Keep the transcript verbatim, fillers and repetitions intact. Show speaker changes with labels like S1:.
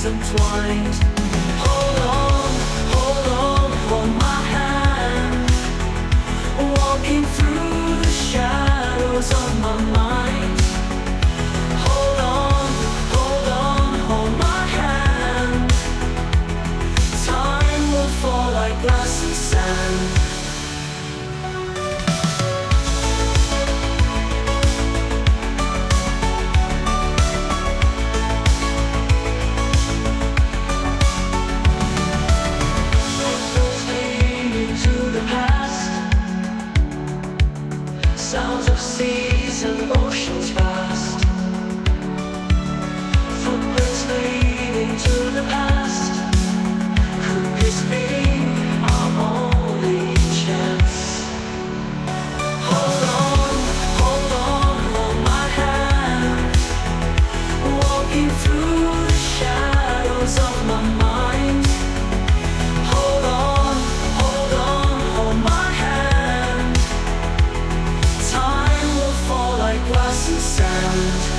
S1: entwined. Hold on, hold on, hold my hand, walking through the shadows of my mind. Hold on, hold on, hold my hand. Time will fall like glass and sand. Sounds of seas and oceans vast, footprints leading to the past. Could this be our only chance? Hold on, hold on, hold my hand, walking through the shadows of my mind. Hold on, hold on, hold my hand. Time will fall like glass and sand.